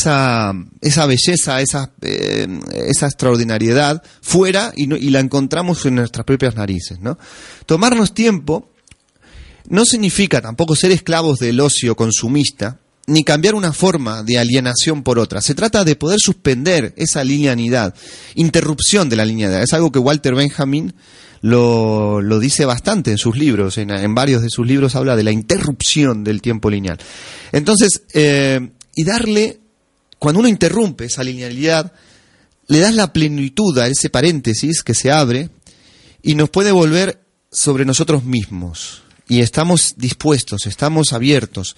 belleza, esa extraordinariedad fuera, y la encontramos en nuestras propias narices, ¿no? Tomarnos tiempo no significa tampoco ser esclavos del ocio consumista, ni cambiar una forma de alienación por otra. Se trata de poder suspender esa linealidad, interrupción de la linealidad. Es algo que Walter Benjamin lo dice bastante en sus libros. En varios de sus libros habla de la interrupción del tiempo lineal. Entonces, y darle, cuando uno interrumpe esa linealidad, le das la plenitud a ese paréntesis que se abre y nos puede volver sobre nosotros mismos. Y estamos dispuestos, estamos abiertos.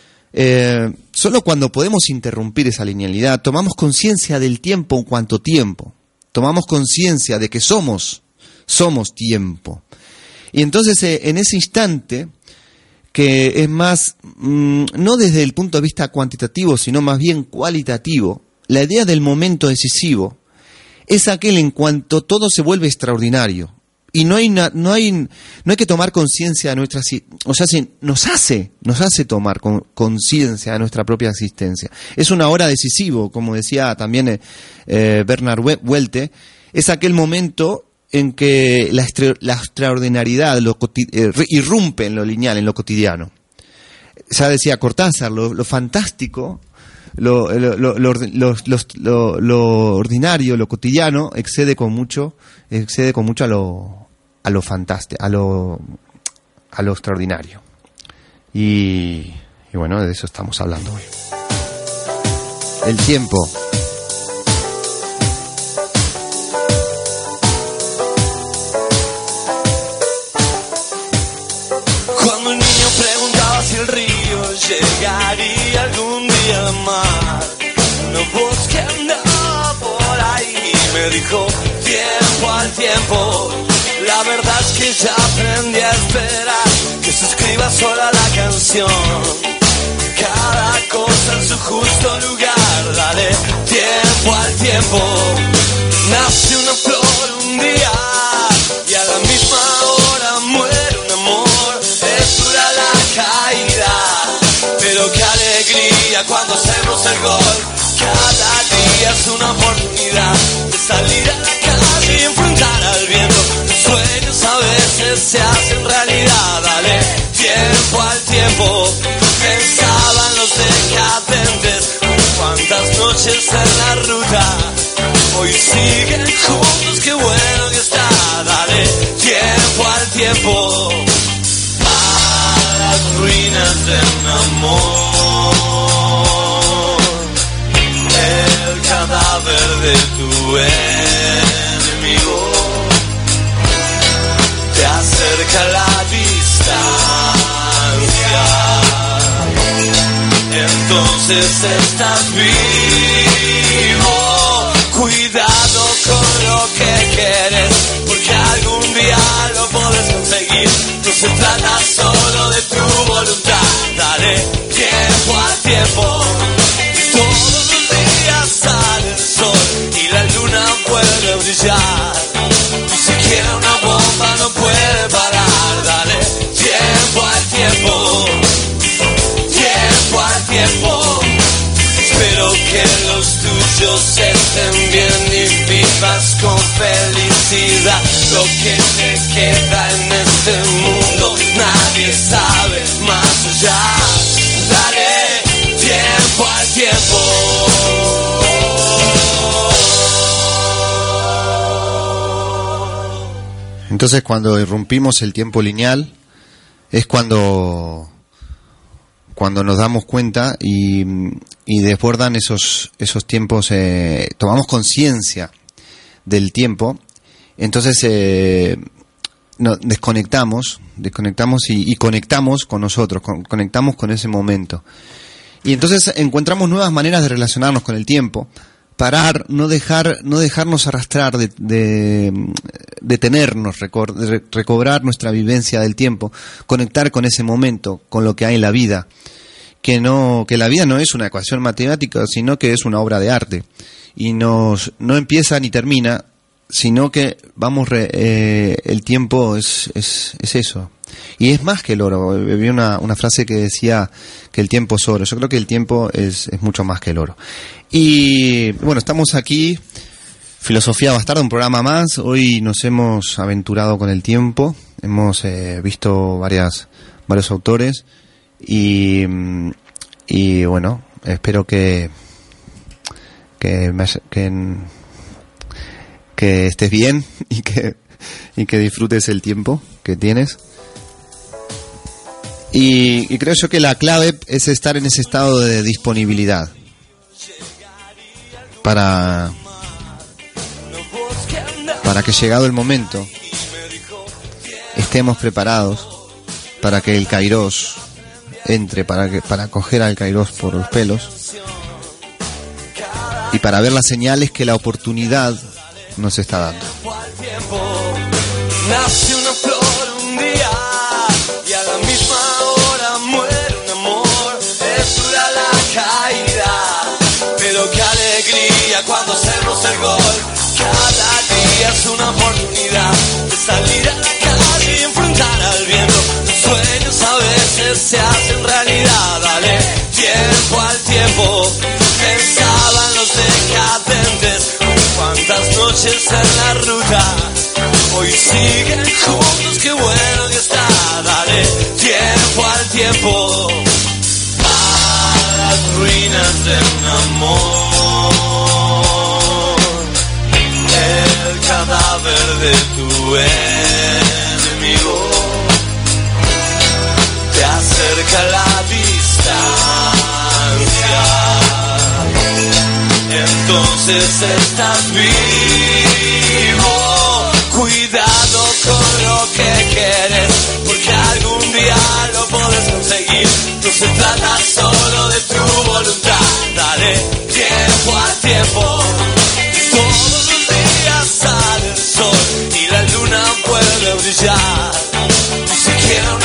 Solo cuando podemos interrumpir esa linealidad, tomamos conciencia del tiempo en cuanto tiempo, tomamos conciencia de que somos tiempo. Y entonces en ese instante, que es más, no desde el punto de vista cuantitativo, sino más bien cualitativo, la idea del momento decisivo es aquel en cuanto todo se vuelve extraordinario. Y no hay que tomar conciencia de nuestra, o sea, nos hace tomar conciencia de nuestra propia existencia. Es una hora decisivo, como decía también Bernard Welte, es aquel momento en que la extraordinariedad irrumpe en lo lineal, en lo cotidiano. Ya decía Cortázar, lo fantástico, lo ordinario, lo cotidiano excede con mucho a lo fantástico, a lo extraordinario. Y bueno, de eso estamos hablando hoy. El tiempo. amar. Una voz que andaba por ahí me dijo, tiempo al tiempo. La verdad es que ya aprendí a esperar que se escriba sola la canción. Cada cosa en su justo lugar, dale tiempo al tiempo. Nace una flor un día y a la misma hora muere un amor. Es dura la caída, pero qué alegría cuando hacemos el gol. Cada día es una oportunidad de salir a la calle y enfrentar al viento. Los sueños a veces se hacen realidad, dale tiempo al tiempo. Pensaban los decadentes, cuántas noches en la ruta. Hoy siguen juntos, qué bueno que está. Dale tiempo al tiempo. A las ruinas de un amor. El cadáver de tu enemigo te acerca a la distancia. Entonces estás vivo. Cuidado con lo que quieres, porque algún día lo podés conseguir. No se trata solo de tu voluntad. Dale tiempo al tiempo. Todos los días sale el sol y la luna vuelve a brillar. Ni siquiera una bomba no puede parar. Dale tiempo al tiempo. Tiempo al tiempo. Espero que los tuyos estén bien y vivas con felicidad. Lo que te queda en este mundo nadie sabe más allá. Daré tiempo al tiempo. Entonces, cuando irrumpimos el tiempo lineal es cuando nos damos cuenta y desbordan esos tiempos, tomamos conciencia del tiempo, entonces desconectamos y conectamos con nosotros, conectamos con ese momento. Y entonces encontramos nuevas maneras de relacionarnos con el tiempo, parar, no dejarnos arrastrar, detenernos, recobrar nuestra vivencia del tiempo, conectar con ese momento, con lo que hay en la vida, que la vida no es una ecuación matemática, sino que es una obra de arte, y no empieza ni termina, sino que el tiempo es eso. Y es más que el oro. Vi una frase que decía que el tiempo es oro. Yo creo que el tiempo es mucho más que el oro. Y bueno, estamos aquí, Filosofía Bastarda, un programa más. Hoy nos hemos aventurado con el tiempo. Hemos visto varios autores. Y bueno, espero que estés bien y que disfrutes el tiempo que tienes. Y creo yo que la clave es estar en ese estado de disponibilidad para que, llegado el momento, estemos preparados para que el Kairos entre, para coger al Kairos por los pelos y para ver las señales que la oportunidad nos está dando. Nace una flor un día y a la misma hora muere un amor. Es dura la caída, pero qué alegría cuando hacemos el gol. Cada día es una oportunidad de salir a la calle y enfrentar al viento. Los sueños a veces se hacen realidad. Dale tiempo al tiempo. Pensaban los decadentes, cuántas noches en la ruta. Hoy siguen juntos, qué bueno que está. Dale tiempo al tiempo. A las ruinas de un amor. El cadáver de tu enemigo te acerca a la distancia. Entonces estás vivo. Cuidado con lo que quieres, porque algún día lo podés conseguir. No se trata solo de tu voluntad. escuchar, ni siquiera